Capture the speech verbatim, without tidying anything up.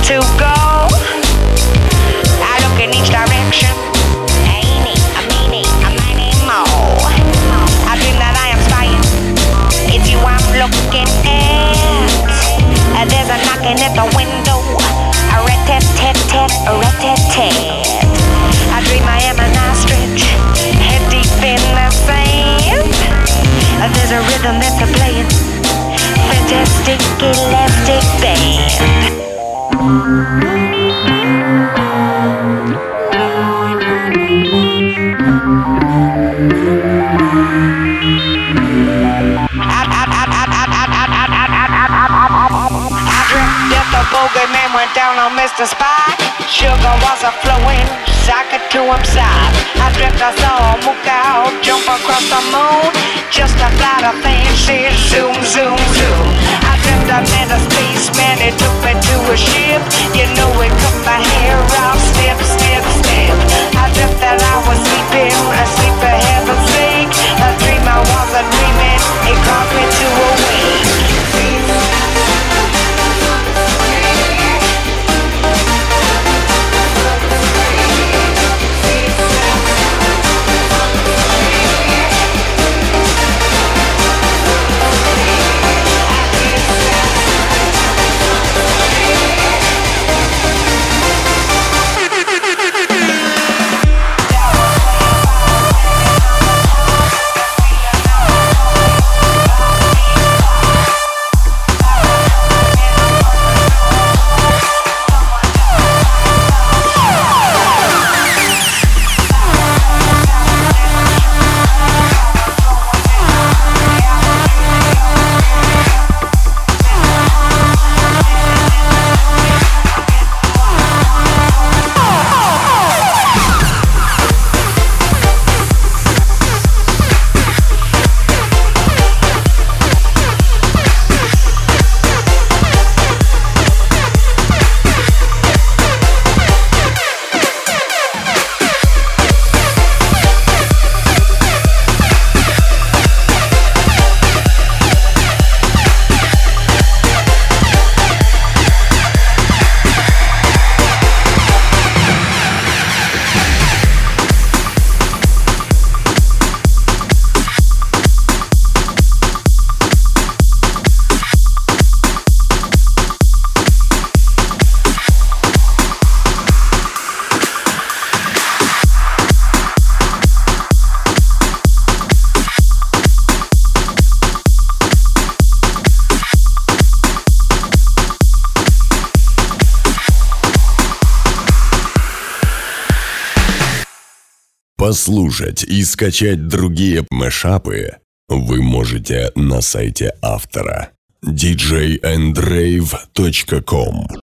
to go. I look in each direction. Ain't it, I mean it, I might need more. I dream that I am spying. It's you I'm looking at. Uh, there's a knocking at the window. A rat-tat-tat-tat, a rat-tat-tat. I dream I am an ostrich, head deep in the sand. Uh, there's a rhythm that's a playing. Fantastic elastic band. Bogeyman went down on Mister Spot. Sugar was a flowing, socket to him side. I dreamt I saw a mook owl jump across the moon, just to fly the fancy zoom, zoom, zoom. I dreamt I met a spaceman, he took me to a ship. You know he cut my hair off, snip, snip, snip. I dreamt that I was sleeping, asleep for heaven's sake. A dream I wasn't dreaming, it caused me to awake. Послушать и скачать другие мэшапы вы можете на сайте автора ди джей энд рейв точка ком.